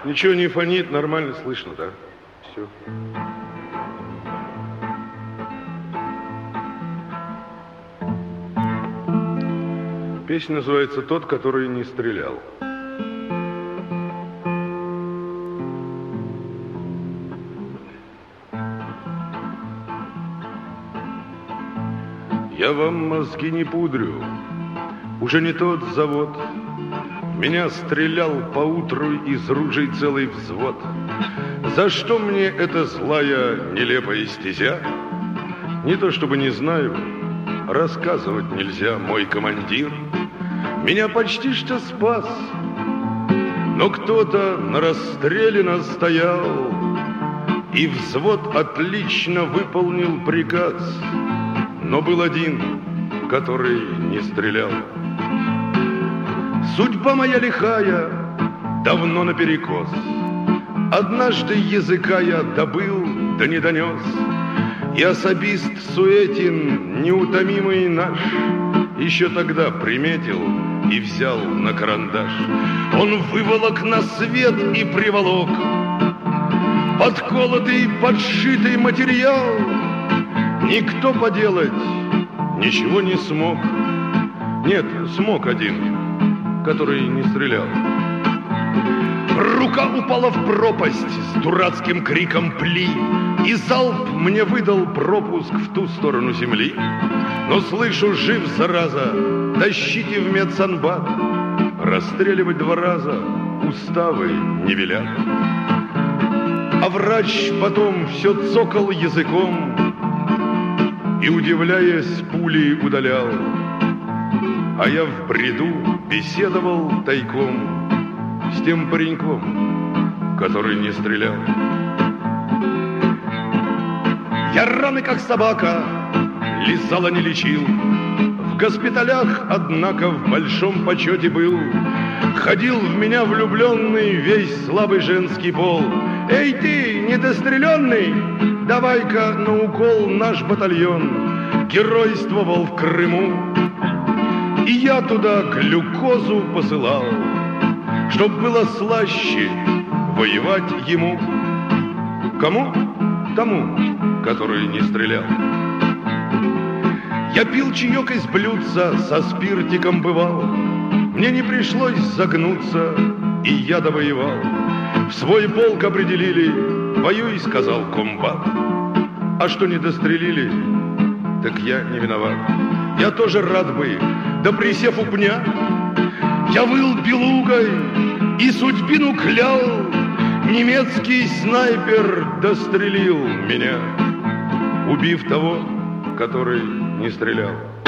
Ничего не фонит, нормально слышно, да? Все. Песня называется «Тот, который не стрелял». Я вам мозги не пудрю, уже не тот завод. Меня стрелял поутру из ружей целый взвод. За что мне эта злая, нелепая стезя? Не то чтобы не знаю, рассказывать нельзя, мой командир меня почти что спас. Но кто-то на расстреле настоял, и взвод отлично выполнил приказ. Но был один, который не стрелял. Судьба моя лихая, давно наперекос. Однажды языка я добыл, да не донес. И особист Суетин, неутомимый наш, еще тогда приметил и взял на карандаш. Он выволок на свет и приволок подколотый, подшитый материал. Никто поделать ничего не смог. Нет, смог один, который не стрелял. Рука упала в пропасть с дурацким криком «Пли!», и залп мне выдал пропуск в ту сторону земли. Но слышу, жив, зараза, тащите в медсанбат. Расстреливать 2 раза уставы не велят. А врач потом все цокал языком и, удивляясь, пули удалял. А я в бреду беседовал тайком с тем пареньком, который не стрелял. Я раны, как собака, лизал, а не лечил. В госпиталях, однако, в большом почете был. Ходил в меня влюбленный весь слабый женский пол. Эй ты, недостреленный, давай-ка на укол наш батальон. Геройствовал в Крыму, и я туда глюкозу посылал, чтоб было слаще воевать ему. Кому? Тому, который не стрелял. Я пил чаек из блюдца, со спиртиком бывал. Мне не пришлось загнуться, и я довоевал. В свой полк определили, воюй, сказал комбат. А что не дострелили, так я не виноват. Я тоже рад бы, да присев у пня, я выл белугой и судьбину клял. Немецкий снайпер дострелил меня, убив того, который не стрелял.